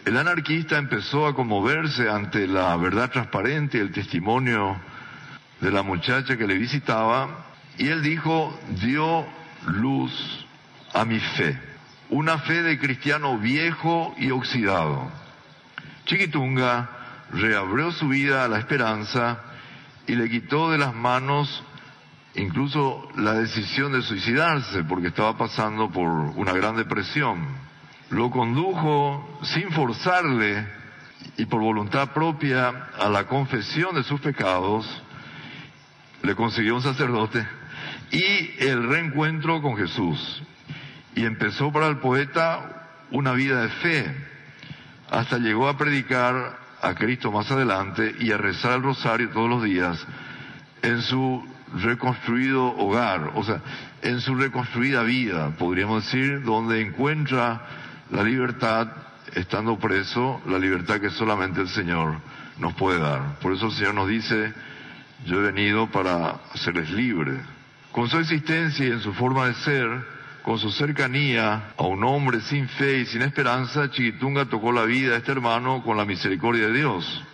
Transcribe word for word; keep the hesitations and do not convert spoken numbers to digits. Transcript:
El anarquista empezó a conmoverse ante la verdad transparente y el testimonio de la muchacha que le visitaba, y él dijo: dio luz a mi fe, una fe de cristiano viejo y oxidado. Chiquitunga reabrió su vida a la esperanza y le quitó de las manos incluso la decisión de suicidarse, porque estaba pasando por una gran depresión. Lo condujo sin forzarle y por voluntad propia a la confesión de sus pecados, le consiguió un sacerdote y el reencuentro con Jesús. Y empezó para el poeta una vida de fe, hasta llegó a predicar a Cristo más adelante y a rezar el rosario todos los días en su reconstruido hogar, o sea, en su reconstruida vida, podríamos decir, donde encuentra la libertad, estando preso, la libertad que solamente el Señor nos puede dar. Por eso el Señor nos dice: yo he venido para hacerles libres. Con su existencia y en su forma de ser, con su cercanía a un hombre sin fe y sin esperanza, Chiquitunga tocó la vida de este hermano con la misericordia de Dios.